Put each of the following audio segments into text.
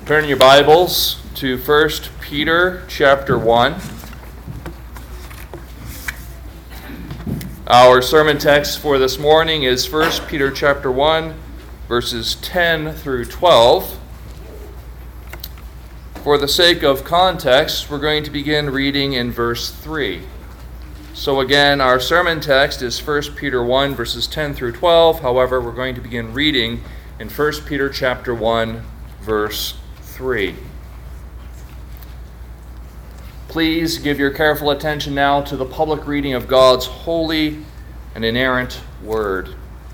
Turn your Bibles to 1 Peter chapter 1. Our sermon text for this morning is 1 Peter chapter 1, verses 10 through 12. For the sake of context, we're going to begin reading in verse 3. So again, our sermon text is 1 Peter 1, verses 10 through 12. However, we're going to begin reading in 1 Peter chapter 1, verse 3. Please give your careful attention now to the public reading of God's holy and inerrant word.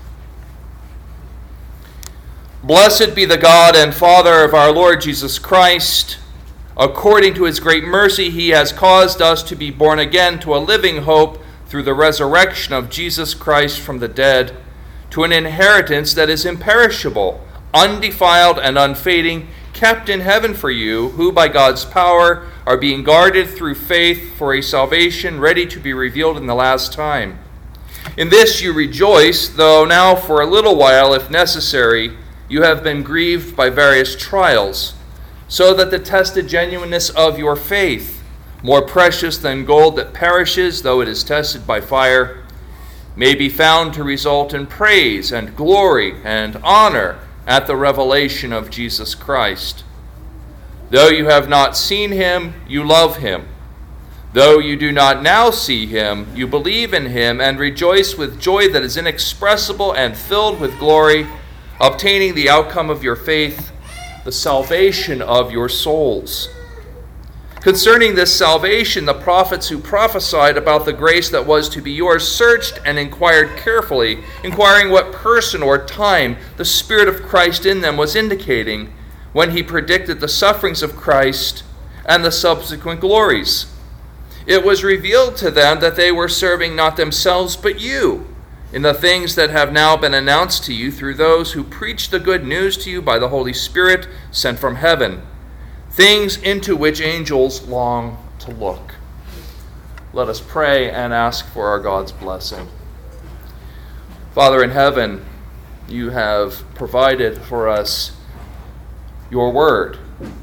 Blessed be the God and Father of our Lord Jesus Christ. According to his great mercy, he has caused us to be born again to a living hope through the resurrection of Jesus Christ from the dead, to an inheritance that is imperishable, undefiled, and unfading, kept in heaven for you, who by God's power are being guarded through faith for a salvation ready to be revealed in the last time. In this you rejoice, though now for a little while, if necessary, you have been grieved by various trials, so that the tested genuineness of your faith, more precious than gold that perishes, though it is tested by fire, may be found to result in praise and glory and honor at the revelation of Jesus Christ. Though you have not seen him, you love him. Though you do not now see him, you believe in him and rejoice with joy that is inexpressible and filled with glory, obtaining the outcome of your faith, the salvation of your souls. Concerning this salvation, the prophets who prophesied about the grace that was to be yours searched and inquired carefully, inquiring what person or time the Spirit of Christ in them was indicating when he predicted the sufferings of Christ and the subsequent glories. It was revealed to them that they were serving not themselves but you in the things that have now been announced to you through those who preach the good news to you by the Holy Spirit sent from heaven, things into which angels long to look. Let us pray and ask for our God's blessing. Father in heaven, you have provided for us your word.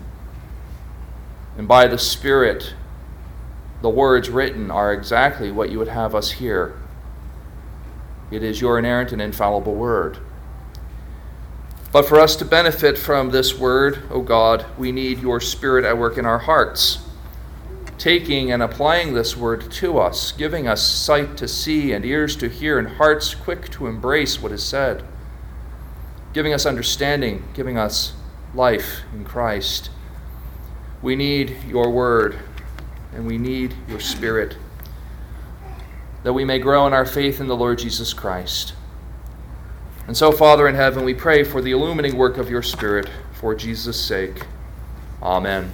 And by the Spirit, the words written are exactly what you would have us hear. It is your inerrant and infallible word. But for us to benefit from this word, O God, we need your Spirit at work in our hearts, taking and applying this word to us, giving us sight to see and ears to hear and hearts quick to embrace what is said, giving us understanding, giving us life in Christ. We need your word, and we need your Spirit, that we may grow in our faith in the Lord Jesus Christ. And so, Father in heaven, we pray for the illumining work of your Spirit for Jesus' sake. Amen.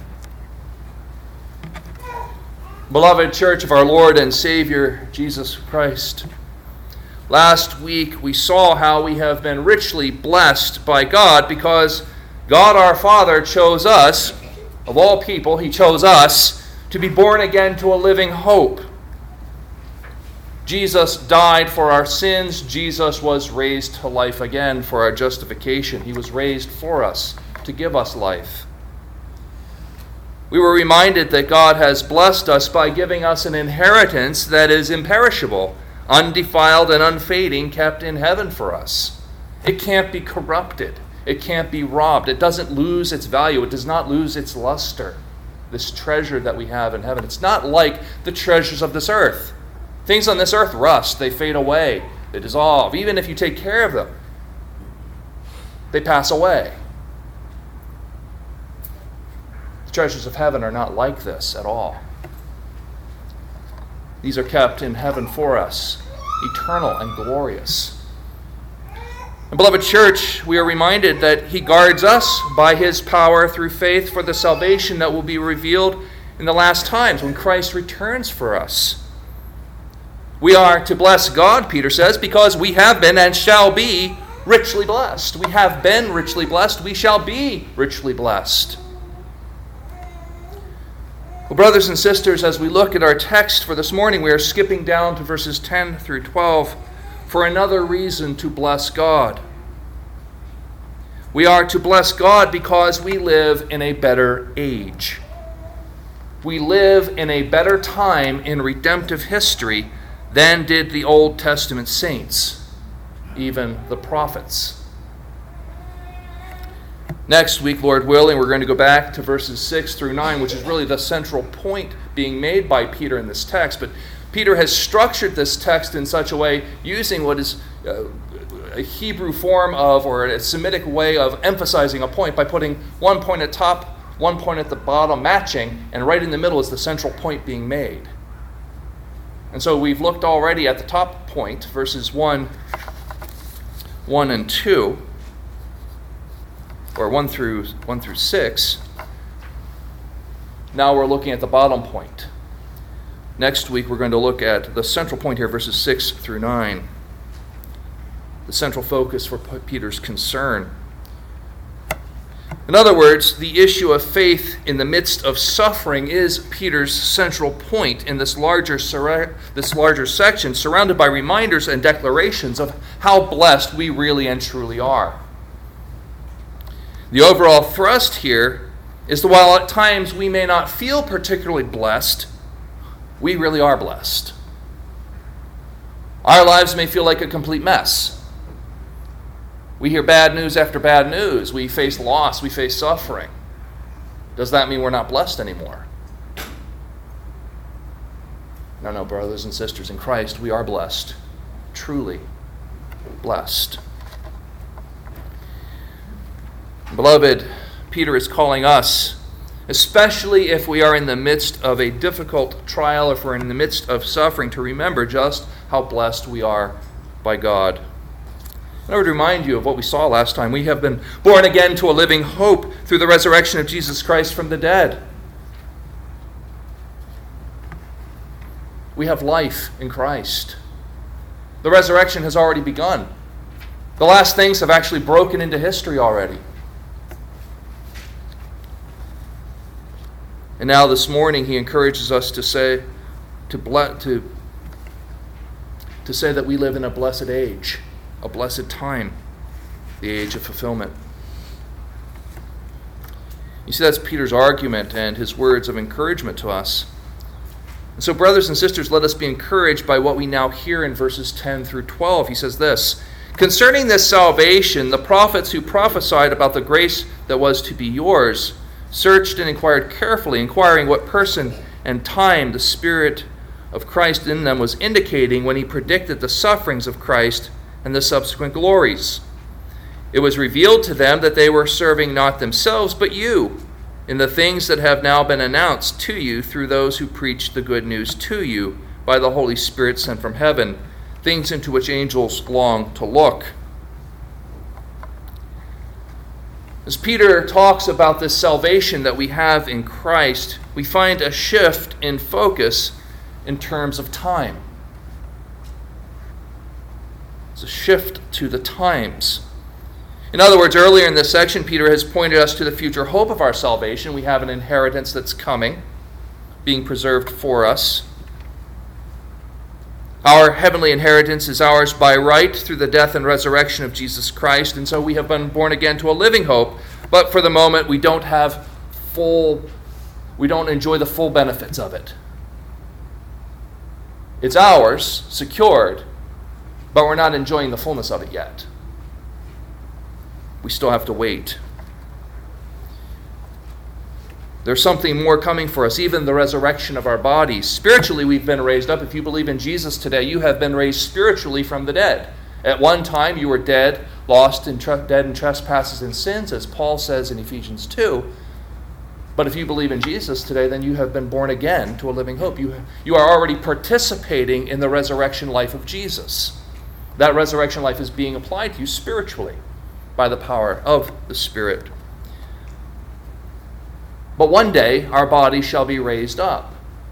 Beloved church of our Lord and Savior, Jesus Christ, last week we saw how we have been richly blessed by God because God our Father chose us, of all people, he chose us to be born again to a living hope. Jesus died for our sins. Jesus was raised to life again for our justification. He was raised for us to give us life. We were reminded that God has blessed us by giving us an inheritance that is imperishable, undefiled and unfading, kept in heaven for us. It can't be corrupted. It can't be robbed. It doesn't lose its value. It does not lose its luster. This treasure that we have in heaven. It's not like the treasures of this earth. Things on this earth rust, they fade away, they dissolve. Even if you take care of them, they pass away. The treasures of heaven are not like this at all. These are kept in heaven for us, eternal and glorious. And beloved church, we are reminded that he guards us by his power through faith for the salvation that will be revealed in the last times when Christ returns for us. We are to bless God, Peter says, because we have been and shall be richly blessed. We have been richly blessed. We shall be richly blessed. Well, brothers and sisters, as we look at our text for this morning, we are skipping down to verses 10 through 12 for another reason to bless God. We are to bless God because we live in a better age. We live in a better time in redemptive history than did the Old Testament saints, even the prophets. Next week, Lord willing, we're going to go back to verses 6 through 9, which is really the central point being made by Peter in this text. But Peter has structured this text in such a way, using what is a Hebrew form of, or a Semitic way of emphasizing a point by putting one point at top, one point at the bottom, matching, and right in the middle is the central point being made. And so we've looked already at the top point, verses 1 and 2, or 1 through 6. Now we're looking at the bottom point. Next week we're going to look at the central point here, verses 6 through 9. The central focus for Peter's concern. In other words, the issue of faith in the midst of suffering is Peter's central point in this larger section, surrounded by reminders and declarations of how blessed we really and truly are. The overall thrust here is that while at times we may not feel particularly blessed, we really are blessed. Our lives may feel like a complete mess. We hear bad news after bad news. We face loss. We face suffering. Does that mean we're not blessed anymore? No, brothers and sisters in Christ, we are blessed. Truly blessed. Beloved, Peter is calling us, especially if we are in the midst of a difficult trial, if we're in the midst of suffering, to remember just how blessed we are by God. I would remind you of what we saw last time. We have been born again to a living hope through the resurrection of Jesus Christ from the dead. We have life in Christ. The resurrection has already begun. The last things have actually broken into history already. And now this morning he encourages us to say that we live in a blessed age. A blessed time, the age of fulfillment. You see, that's Peter's argument and his words of encouragement to us. And so, brothers and sisters, let us be encouraged by what we now hear in verses 10 through 12. He says this: "Concerning this salvation, the prophets who prophesied about the grace that was to be yours searched and inquired carefully, inquiring what person and time the Spirit of Christ in them was indicating when he predicted the sufferings of Christ and the subsequent glories. It was revealed to them that they were serving not themselves but you in the things that have now been announced to you through those who preach the good news to you by the Holy Spirit sent from heaven, things into which angels long to look." As Peter talks about this salvation that we have in Christ, we find a shift in focus in terms of time. It's a shift to the times. In other words, earlier in this section, Peter has pointed us to the future hope of our salvation. We have an inheritance that's coming, being preserved for us. Our heavenly inheritance is ours by right through the death and resurrection of Jesus Christ, and so we have been born again to a living hope, but for the moment we don't enjoy the full benefits of it. It's ours, secured, but we're not enjoying the fullness of it yet. We still have to wait. There's something more coming for us, even the resurrection of our bodies. Spiritually, we've been raised up. If you believe in Jesus today, you have been raised spiritually from the dead. At one time, you were dead, dead in trespasses and sins, as Paul says in Ephesians 2. But if you believe in Jesus today, then you have been born again to a living hope. You are already participating in the resurrection life of Jesus. That resurrection life is being applied to you spiritually by the power of the Spirit. But one day, our bodies shall be raised up.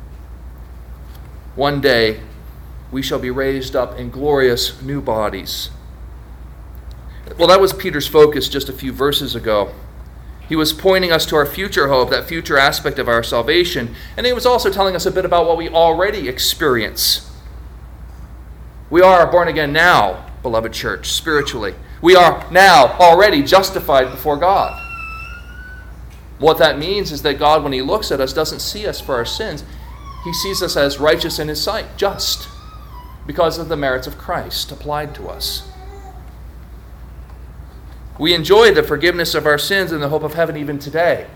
One day, we shall be raised up in glorious new bodies. Well, that was Peter's focus just a few verses ago. He was pointing us to our future hope, that future aspect of our salvation, and he was also telling us a bit about what we already experience. We are born again now, beloved church, spiritually. We are now already justified before God. What that means is that God, when he looks at us, doesn't see us for our sins. He sees us as righteous in his sight, just, because of the merits of Christ applied to us. We enjoy the forgiveness of our sins in the hope of heaven even today.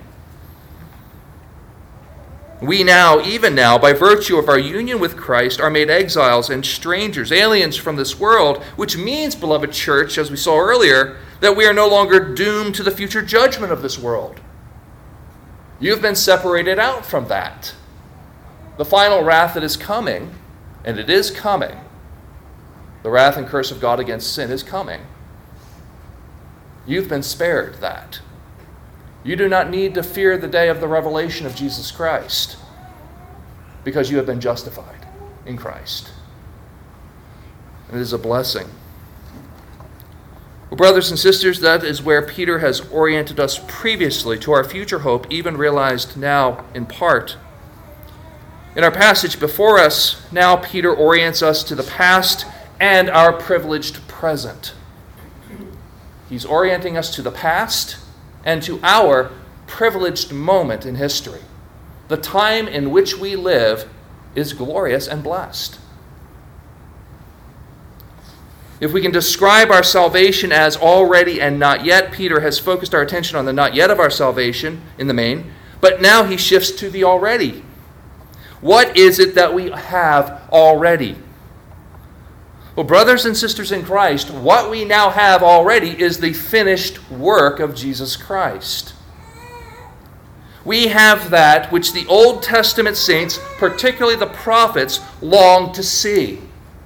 We now, even now, by virtue of our union with Christ, are made exiles and strangers, aliens from this world, which means, beloved church, as we saw earlier, that we are no longer doomed to the future judgment of this world. You've been separated out from that. The final wrath that is coming, and it is coming, the wrath and curse of God against sin is coming. You've been spared that. You do not need to fear the day of the revelation of Jesus Christ, because you have been justified in Christ. It is a blessing. Well, brothers and sisters, that is where Peter has oriented us previously to our future hope, even realized now in part. In our passage before us, now Peter orients us to the past and our privileged present. He's orienting us to the past and to our privileged moment in history. The time in which we live is glorious and blessed. If we can describe our salvation as already and not yet, Peter has focused our attention on the not yet of our salvation in the main, but now he shifts to the already. What is it that we have already? Well, brothers and sisters in Christ, what we now have already is the finished work of Jesus Christ. We have that which the Old Testament saints, particularly the prophets, longed to see.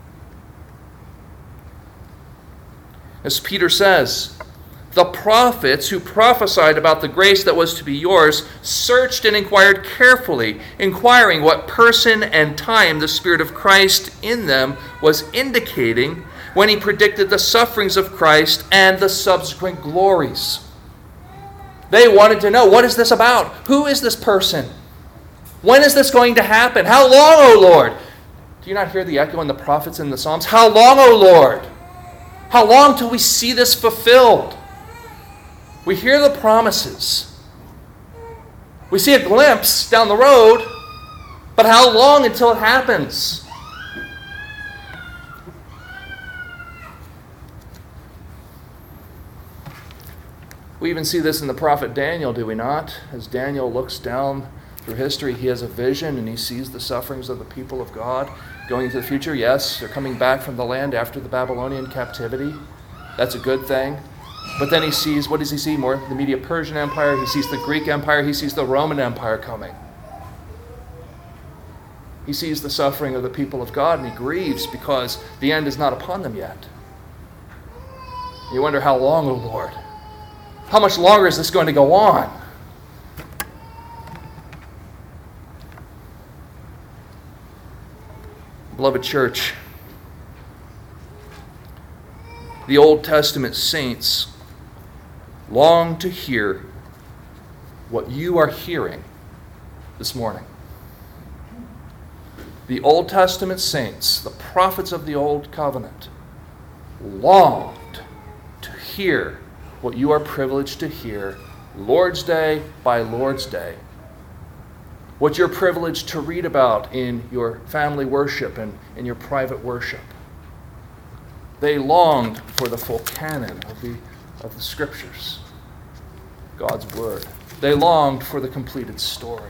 As Peter says, the prophets who prophesied about the grace that was to be yours searched and inquired carefully, inquiring what person and time the Spirit of Christ in them was indicating when he predicted the sufferings of Christ and the subsequent glories. They wanted to know, what is this about? Who is this person? When is this going to happen? How long, O Lord? Do you not hear the echo in the prophets and the Psalms? How long, O Lord? How long till we see this fulfilled? We hear the promises. We see a glimpse down the road, but how long until it happens? We even see this in the prophet Daniel, do we not? As Daniel looks down through history, he has a vision and he sees the sufferings of the people of God going into the future. Yes, they're coming back from the land after the Babylonian captivity. That's a good thing. But then he sees, what does he see more? The Medo-Persian Empire, he sees the Greek Empire, he sees the Roman Empire coming. He sees the suffering of the people of God and he grieves because the end is not upon them yet. You wonder, how long, O Lord? How much longer is this going to go on? Beloved church, the Old Testament saints long to hear what you are hearing this morning. The Old Testament saints, the prophets of the Old Covenant, longed to hear what you are privileged to hear Lord's Day by Lord's Day. What you're privileged to read about in your family worship and in your private worship. They longed for the full canon of the Scriptures, God's Word. They longed for the completed story.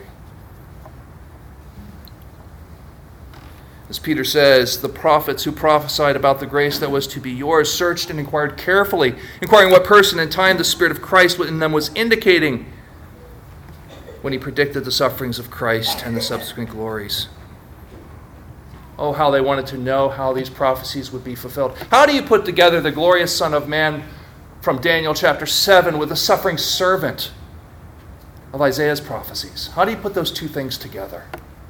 As Peter says, the prophets who prophesied about the grace that was to be yours searched and inquired carefully, inquiring what person and time the Spirit of Christ in them was indicating when he predicted the sufferings of Christ and the subsequent glories. Oh, how they wanted to know how these prophecies would be fulfilled. How do you put together the glorious Son of Man from Daniel chapter 7 with the suffering servant of Isaiah's prophecies? How do you put those two things together?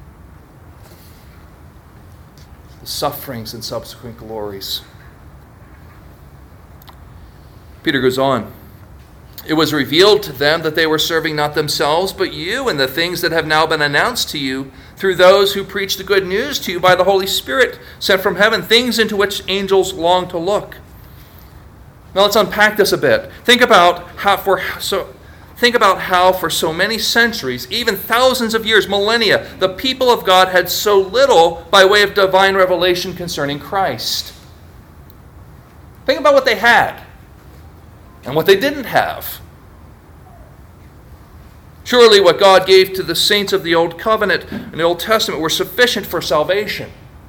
The sufferings and subsequent glories. Peter goes on. It was revealed to them that they were serving not themselves, but you and the things that have now been announced to you through those who preach the good news to you by the Holy Spirit sent from heaven, things into which angels long to look. Now let's unpack this a bit. Think about how for so many centuries, even thousands of years, millennia, the people of God had so little by way of divine revelation concerning Christ. Think about what they had and what they didn't have. Surely what God gave to the saints of the Old Covenant and the Old Testament were sufficient for salvation.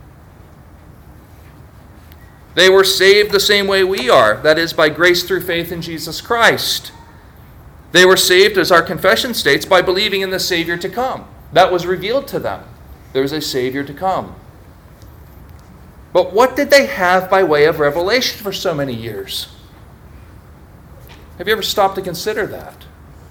They were saved the same way we are, that is, by grace through faith in Jesus Christ. They were saved, as our confession states, by believing in the Savior to come. That was revealed to them. There is a Savior to come. But what did they have by way of revelation for so many years? Have you ever stopped to consider that?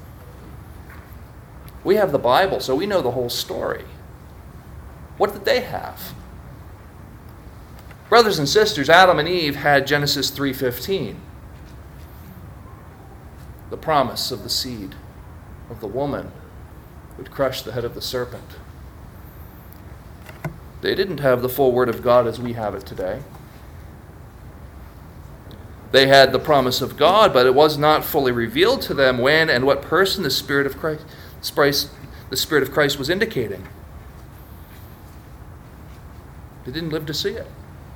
We have the Bible, so we know the whole story. What did they have? Brothers and sisters, Adam and Eve had Genesis 3:15. The promise of the seed of the woman would crush the head of the serpent. They didn't have the full Word of God as we have it today. They had the promise of God, but it was not fully revealed to them when and what person the Spirit of Christ was indicating. They didn't live to see it.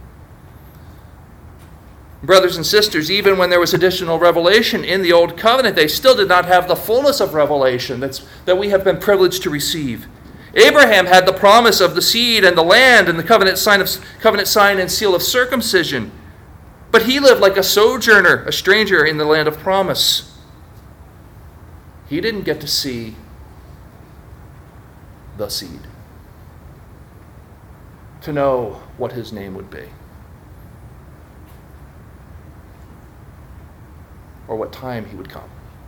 Brothers and sisters, even when there was additional revelation in the Old Covenant, they still did not have the fullness of revelation that we have been privileged to receive. Abraham had the promise of the seed and the land and the covenant sign and seal of circumcision. But he lived like a sojourner, a stranger in the land of promise. He didn't get to see the seed, to know what his name would be, or what time he would come.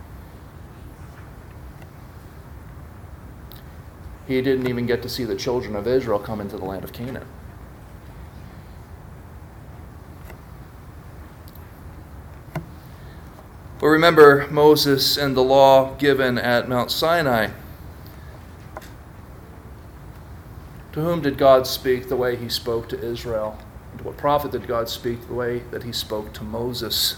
He didn't even get to see the children of Israel come into the land of Canaan. But remember Moses and the law given at Mount Sinai. To whom did God speak the way he spoke to Israel? And to what prophet did God speak the way that he spoke to Moses?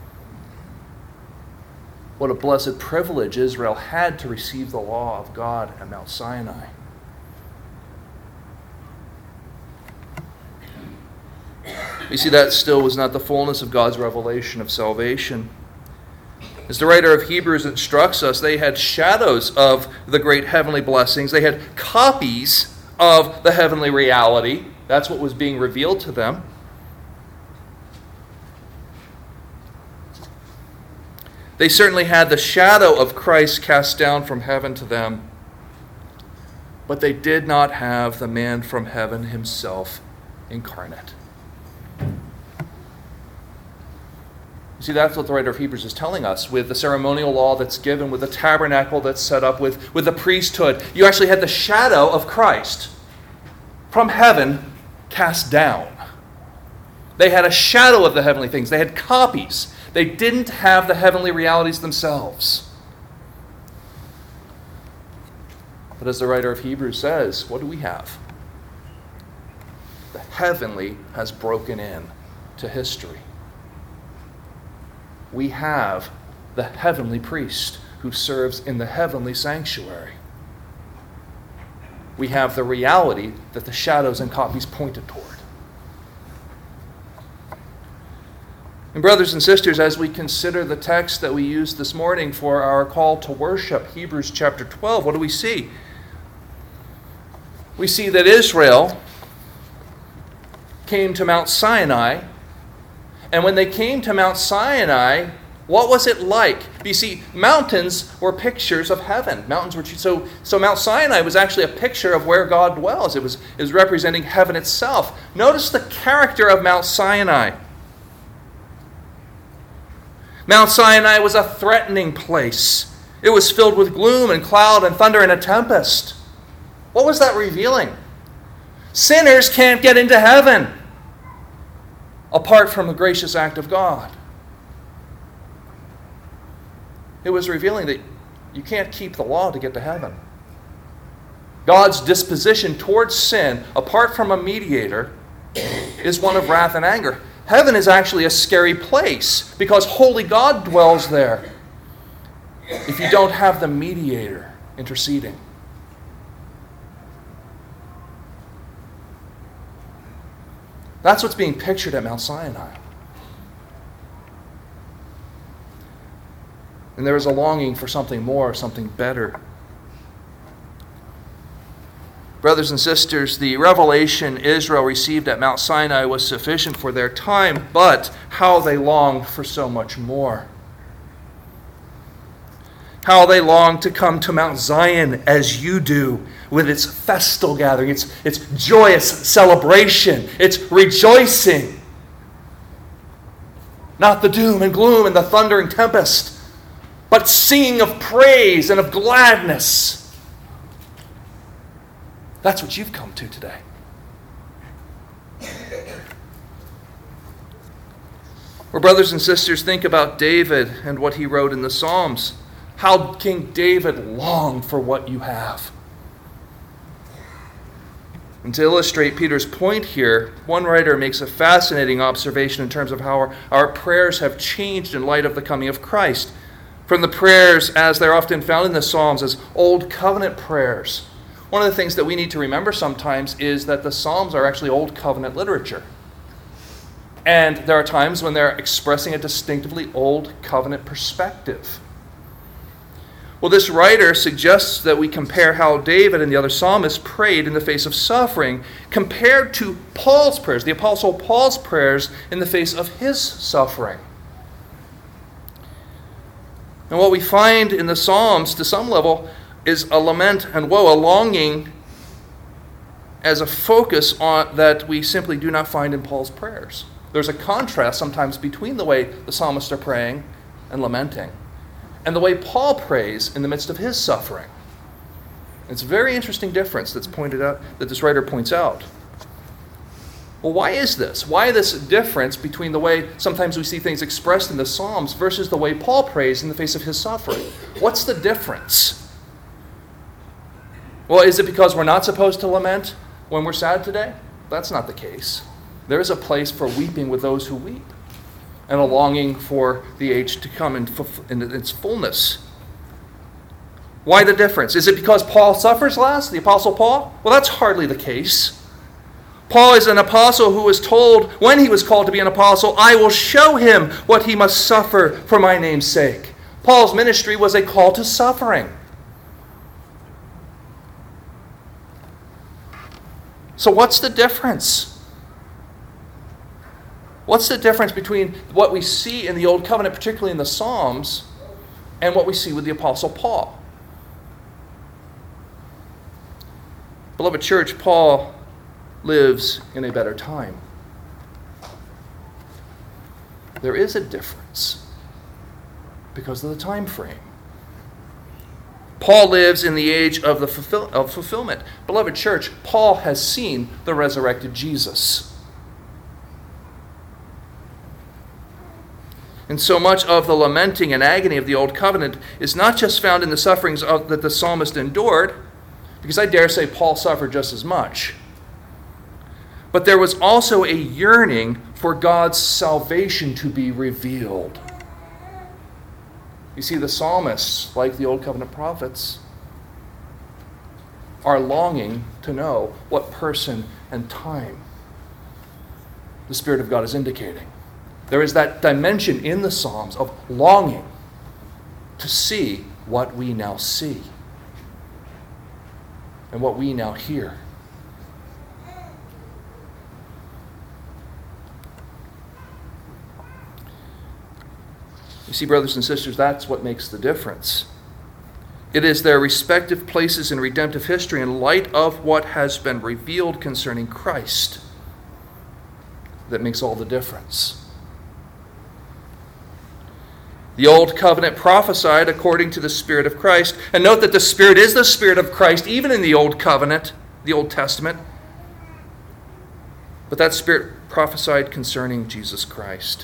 What a blessed privilege Israel had to receive the law of God at Mount Sinai. You see, that still was not the fullness of God's revelation of salvation. As the writer of Hebrews instructs us, they had shadows of the great heavenly blessings. They had copies of the heavenly reality. That's what was being revealed to them. They certainly had the shadow of Christ cast down from heaven to them, but they did not have the man from heaven himself incarnate. You see, that's what the writer of Hebrews is telling us with the ceremonial law that's given, with the tabernacle that's set up, with the priesthood. You actually had the shadow of Christ from heaven cast down. They had a shadow of the heavenly things. They had copies. They didn't have the heavenly realities themselves. But as the writer of Hebrews says, what do we have? The heavenly has broken in to history. We have the heavenly priest who serves in the heavenly sanctuary. We have the reality that the shadows and copies pointed toward. And brothers and sisters, as we consider the text that we used this morning for our call to worship, Hebrews chapter 12, what do we see? We see that Israel came to Mount Sinai, and when they came to Mount Sinai, what was it like? You see, mountains were pictures of heaven. Mountains were so Mount Sinai was actually a picture of where God dwells. It was representing heaven itself. Notice the character of Mount Sinai. Mount Sinai was a threatening place. It was filled with gloom and cloud and thunder and a tempest. What was that revealing? Sinners can't get into heaven apart from the gracious act of God. It was revealing that you can't keep the law to get to heaven. God's disposition towards sin, apart from a mediator, is one of wrath and anger. Heaven is actually a scary place because holy God dwells there if you don't have the mediator interceding. That's what's being pictured at Mount Sinai. And there is a longing for something more, something better. Brothers and sisters, the revelation Israel received at Mount Sinai was sufficient for their time, but how they longed for so much more. How they longed to come to Mount Zion as you do, with its festal gathering, its joyous celebration, its rejoicing. Not the doom and gloom and the thundering tempest, but singing of praise and of gladness. That's what you've come to today. Well, brothers and sisters, think about David and what he wrote in the Psalms. How King David longed for what you have. And to illustrate Peter's point here, one writer makes a fascinating observation in terms of how our prayers have changed in light of the coming of Christ. From the prayers, as they're often found in the Psalms, as Old Covenant prayers. One of the things that we need to remember sometimes is that the Psalms are actually Old Covenant literature. And there are times when they're expressing a distinctively Old Covenant perspective. Well, this writer suggests that we compare how David and the other psalmists prayed in the face of suffering compared to Paul's prayers, the Apostle Paul's prayers in the face of his suffering. And what we find in the Psalms, to some level, is a lament and woe, a longing as a focus on that we simply do not find in Paul's prayers. There's a contrast sometimes between the way the psalmists are praying and lamenting and the way Paul prays in the midst of his suffering. It's a very interesting difference that's pointed out, that this writer points out. Well, why is this? Why this difference between the way sometimes we see things expressed in the Psalms versus the way Paul prays in the face of his suffering? What's the difference? Well, is it because we're not supposed to lament when we're sad today? That's not the case. There is a place for weeping with those who weep and a longing for the age to come in its fullness. Why the difference? Is it because Paul suffers less, the Apostle Paul? Well, that's hardly the case. Paul is an apostle who was told, when he was called to be an apostle, I will show him what he must suffer for my name's sake. Paul's ministry was a call to suffering. So what's the difference? What's the difference between what we see in the Old Covenant, particularly in the Psalms, and what we see with the Apostle Paul? Beloved church, Paul lives in a better time. There is a difference because of the time frame. Paul lives in the age of fulfillment. Beloved church, Paul has seen the resurrected Jesus. And so much of the lamenting and agony of the Old Covenant is not just found in the sufferings that the psalmist endured, because I dare say Paul suffered just as much. But there was also a yearning for God's salvation to be revealed. You see, the psalmists, like the Old Covenant prophets, are longing to know what person and time the Spirit of God is indicating. There is that dimension in the Psalms of longing to see what we now see and what we now hear. You see, brothers and sisters, that's what makes the difference. It is their respective places in redemptive history in light of what has been revealed concerning Christ that makes all the difference. The Old Covenant prophesied according to the Spirit of Christ. And note that the Spirit is the Spirit of Christ even in the Old Covenant, the Old Testament. But that Spirit prophesied concerning Jesus Christ.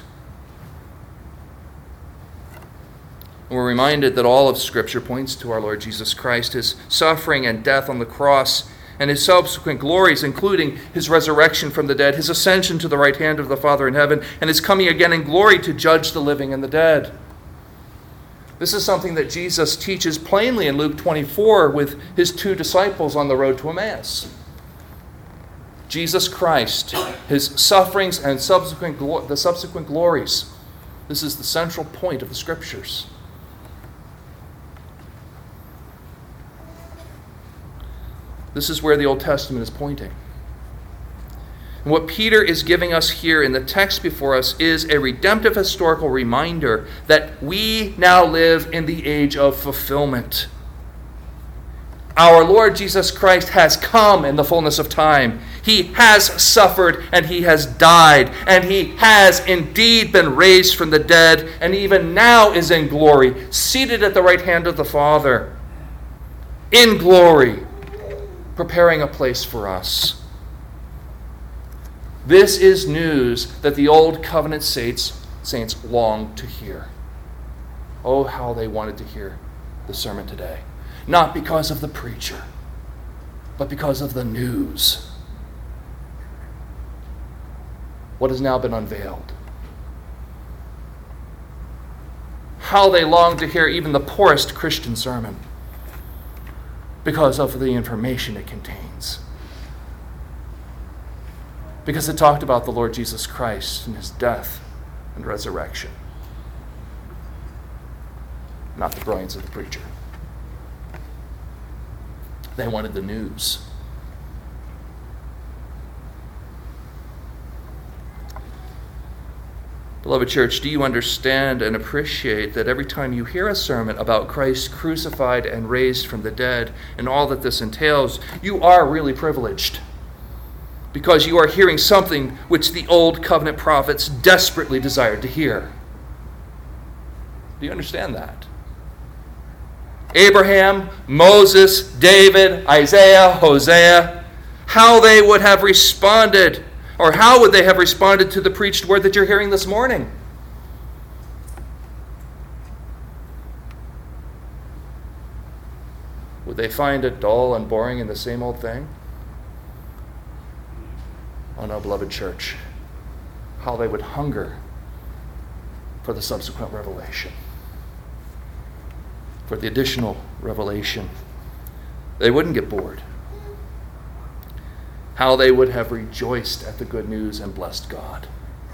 We're reminded that all of Scripture points to our Lord Jesus Christ. His suffering and death on the cross and his subsequent glories, including his resurrection from the dead, his ascension to the right hand of the Father in heaven, and his coming again in glory to judge the living and the dead. This is something that Jesus teaches plainly in Luke 24 with his 2 disciples on the road to Emmaus. Jesus Christ, his sufferings and the subsequent glories. This is the central point of the Scriptures. This is where the Old Testament is pointing. And what Peter is giving us here in the text before us is a redemptive historical reminder that we now live in the age of fulfillment. Our Lord Jesus Christ has come in the fullness of time. He has suffered and he has died, and he has indeed been raised from the dead, and even now is in glory, seated at the right hand of the Father, in glory, preparing a place for us. This is news that the Old Covenant saints longed to hear. Oh, how they wanted to hear the sermon today. Not because of the preacher, but because of the news. What has now been unveiled. How they long to hear even the poorest Christian sermon because of the information it contains. Because it talked about the Lord Jesus Christ and his death and resurrection. Not the brilliance of the preacher. They wanted the news. Beloved church, do you understand and appreciate that every time you hear a sermon about Christ crucified and raised from the dead and all that this entails, you are really privileged? Because you are hearing something which the Old Covenant prophets desperately desired to hear. Do you understand that? Abraham, Moses, David, Isaiah, Hosea, how they would have responded, or how would they have responded to the preached word that you're hearing this morning? Would they find it dull and boring and the same old thing? Oh no, beloved church, how they would hunger for the subsequent revelation, for the additional revelation. They wouldn't get bored. How they would have rejoiced at the good news and blessed God.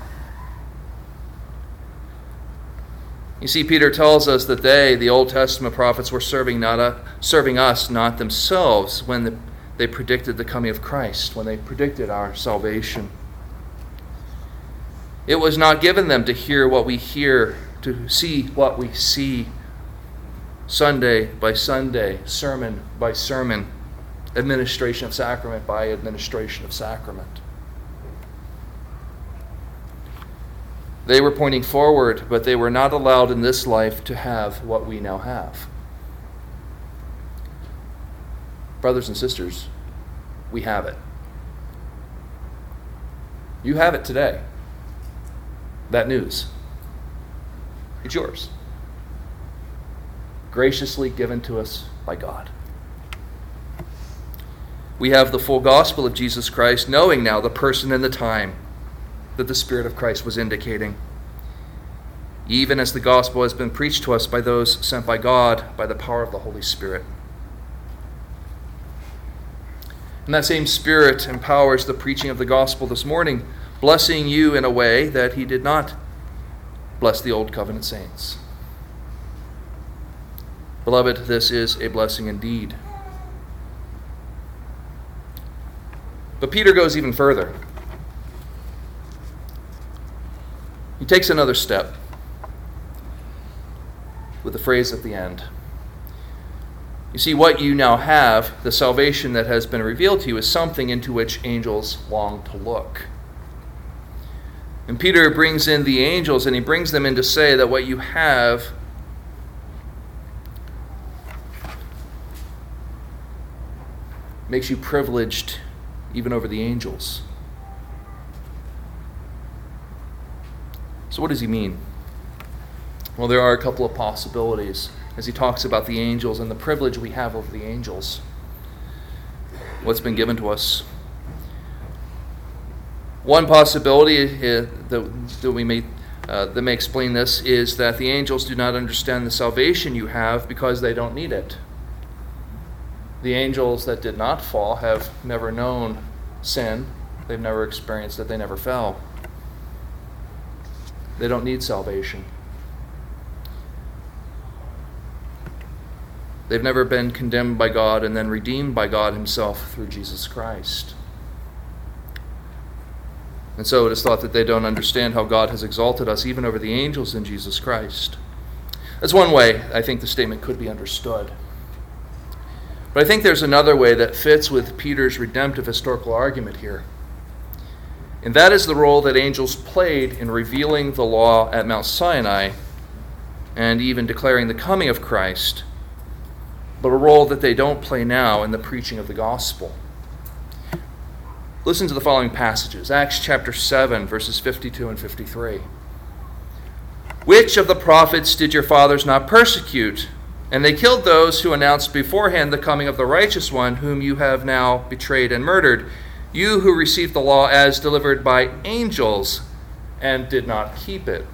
You see, Peter tells us that they, the Old Testament prophets, were serving us, not themselves, when they predicted the coming of Christ, when they predicted our salvation. It was not given them to hear what we hear, to see what we see, Sunday by Sunday, sermon by sermon, administration of sacrament by administration of sacrament. They were pointing forward, but they were not allowed in this life to have what we now have. Brothers and sisters, we have it. You have it today. That news. It's yours. Graciously given to us by God. We have the full gospel of Jesus Christ, knowing now the person and the time that the Spirit of Christ was indicating. Even as the gospel has been preached to us by those sent by God by the power of the Holy Spirit. And that same Spirit empowers the preaching of the gospel this morning, blessing you in a way that he did not bless the Old Covenant saints. Beloved, this is a blessing indeed. But Peter goes even further. He takes another step with the phrase at the end. You see, what you now have, the salvation that has been revealed to you, is something into which angels long to look. And Peter brings in the angels, and he brings them in to say that what you have makes you privileged even over the angels. So what does he mean? Well, there are a couple of possibilities as he talks about the angels and the privilege we have over the angels. what's been given to us. One possibility that may explain this is that the angels do not understand the salvation you have because they don't need it. The angels that did not fall have never known sin. They've never experienced it. They never fell. They don't need salvation. They've never been condemned by God and then redeemed by God himself through Jesus Christ. And so it is thought that they don't understand how God has exalted us even over the angels in Jesus Christ. That's one way I think the statement could be understood. But I think there's another way that fits with Peter's redemptive historical argument here. And that is the role that angels played in revealing the law at Mount Sinai and even declaring the coming of Christ, but a role that they don't play now in the preaching of the gospel. Listen to the following passages. Acts chapter 7, verses 52 and 53. Which of the prophets did your fathers not persecute? And they killed those who announced beforehand the coming of the righteous one, whom you have now betrayed and murdered. You who received the law as delivered by angels and did not keep it.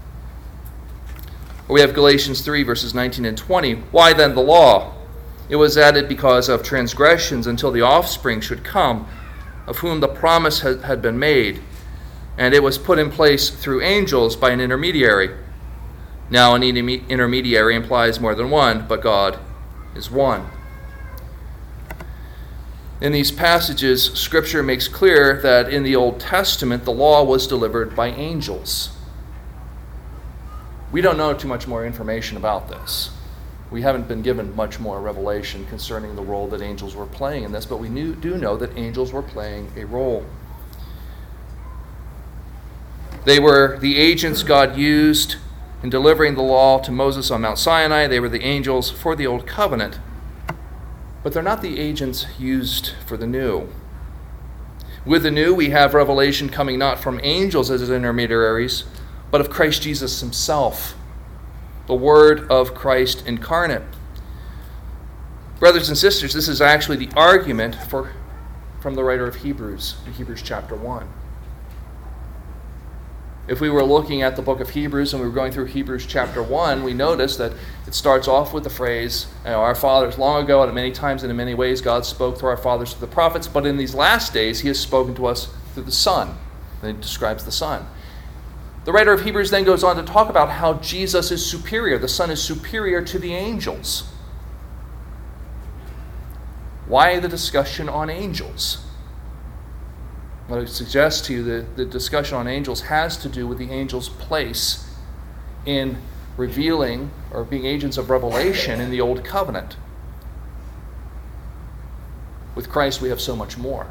We have Galatians 3, verses 19 and 20. Why then the law? It was added because of transgressions until the offspring should come, of whom the promise had been made, and it was put in place through angels by an intermediary. Now an intermediary implies more than one, but God is one. In these passages, Scripture makes clear that in the Old Testament, the law was delivered by angels. We don't know too much more information about this. We haven't been given much more revelation concerning the role that angels were playing in this, but we do know that angels were playing a role. They were the agents God used in delivering the law to Moses on Mount Sinai. They were the angels for the Old Covenant. But they're not the agents used for the new. With the new, we have revelation coming not from angels as intermediaries, but of Christ Jesus himself, the Word of Christ incarnate. Brothers and sisters, this is actually the argument from the writer of Hebrews, in Hebrews chapter 1. If we were looking at the book of Hebrews and we were going through Hebrews chapter 1, we notice that it starts off with the phrase, our fathers long ago, and many times and in many ways, God spoke to our fathers through the prophets, but in these last days, he has spoken to us through the Son. And he describes the Son. The writer of Hebrews then goes on to talk about how Jesus is superior. The Son is superior to the angels. Why the discussion on angels? What I suggest to you that the discussion on angels has to do with the angels' place in revealing or being agents of revelation in the Old Covenant. With Christ, we have so much more.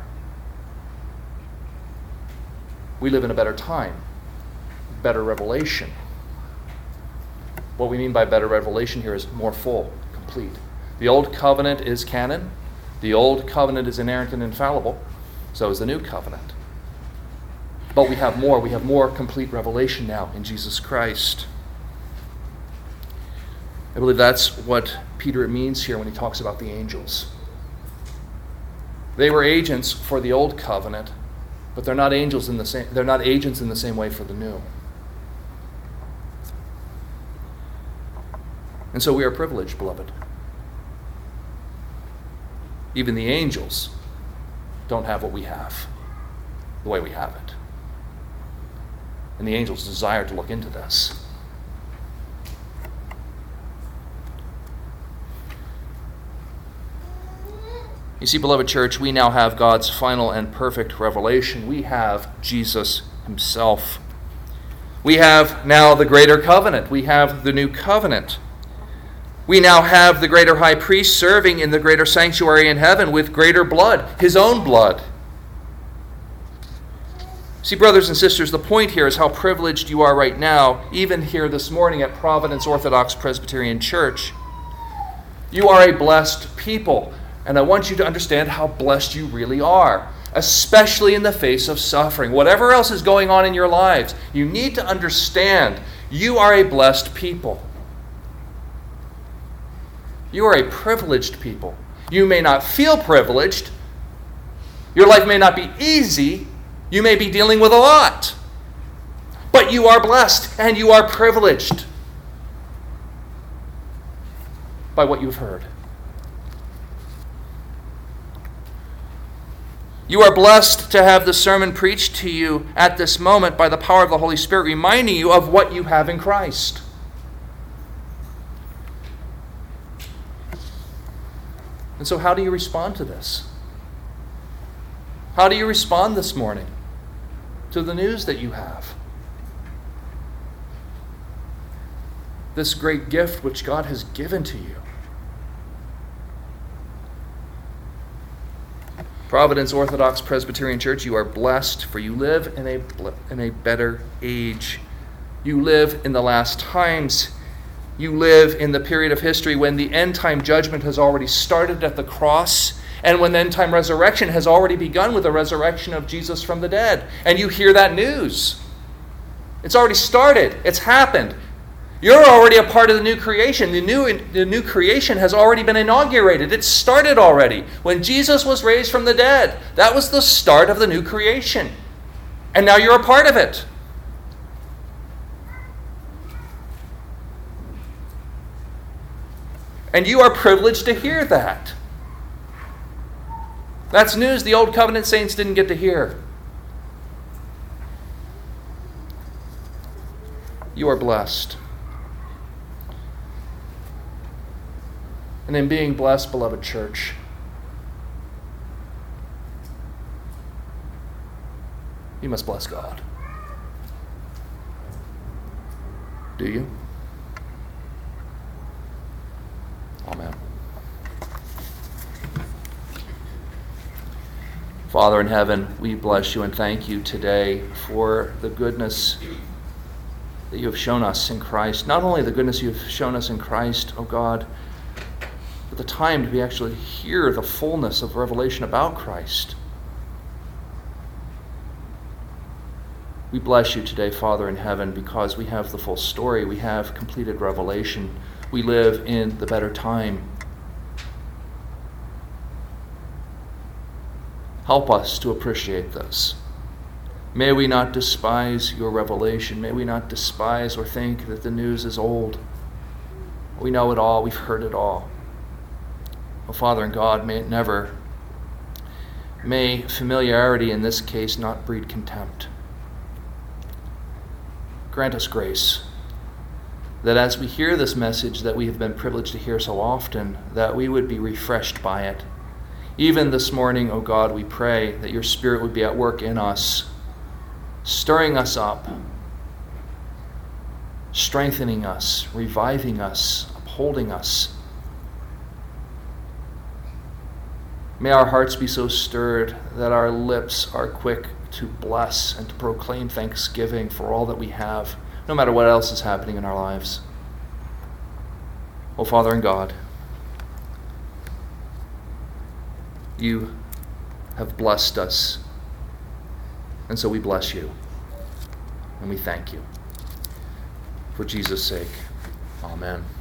We live in a better time, better revelation. What we mean by better revelation here is more full, complete. The Old Covenant is canon. The Old Covenant is inerrant and infallible. So is the New Covenant. But we have more. We have more complete revelation now in Jesus Christ. I believe that's what Peter means here when he talks about the angels. They were agents for the Old Covenant, but they're not angels in the same. They're not agents in the same way for the New. And so we are privileged, beloved. Even the angels don't have what we have, the way we have it. And the angels desire to look into this. You see, beloved church, we now have God's final and perfect revelation. We have Jesus himself. We have now the greater covenant. We have the new covenant. We now have the greater high priest serving in the greater sanctuary in heaven with greater blood, his own blood. See, brothers and sisters, the point here is how privileged you are right now, even here this morning at Providence Orthodox Presbyterian Church. You are a blessed people, and I want you to understand how blessed you really are, especially in the face of suffering. Whatever else is going on in your lives, you need to understand you are a blessed people. You are a privileged people. You may not feel privileged, Your life may not be easy. You may be dealing with a lot. But you are blessed and you are privileged by what you've heard. You are blessed to have the sermon preached to you at this moment by the power of the Holy Spirit, reminding you of what you have in Christ. And so how do you respond to this? How do you respond this morning to the news that you have? This great gift which God has given to you. Providence Orthodox Presbyterian Church, you are blessed, for you live in a better age. You live in the last times. You live in the period of history when the end-time judgment has already started at the cross, and when the end-time resurrection has already begun with the resurrection of Jesus from the dead. And you hear that news. It's already started. It's happened. You're already a part of the new creation. The new creation has already been inaugurated. It started already. When Jesus was raised from the dead, that was the start of the new creation. And now you're a part of it. And you are privileged to hear that. That's news the Old Covenant saints didn't get to hear. You are blessed. And in being blessed, beloved church, you must bless God. Do you? Amen. Father in heaven, we bless you and thank you today for the goodness that you have shown us in Christ. Not only the goodness you have shown us in Christ, O God, but the time to be actually hear the fullness of revelation about Christ. We bless you today, Father in heaven, because we have the full story. We have completed revelation. We live in the better time. Help us to appreciate this. May we not despise your revelation. May we not despise or think that the news is old. We know it all. We've heard it all. Oh, Father and God, may it never, may familiarity in this case not breed contempt. Grant us grace that as we hear this message that we have been privileged to hear so often, that we would be refreshed by it. Even this morning, O God, we pray that your Spirit would be at work in us, stirring us up, strengthening us, reviving us, upholding us. May our hearts be so stirred that our lips are quick to bless and to proclaim thanksgiving for all that we have, no matter what else is happening in our lives. Oh, Father and God, you have blessed us, and so we bless you, and we thank you. For Jesus' sake, amen.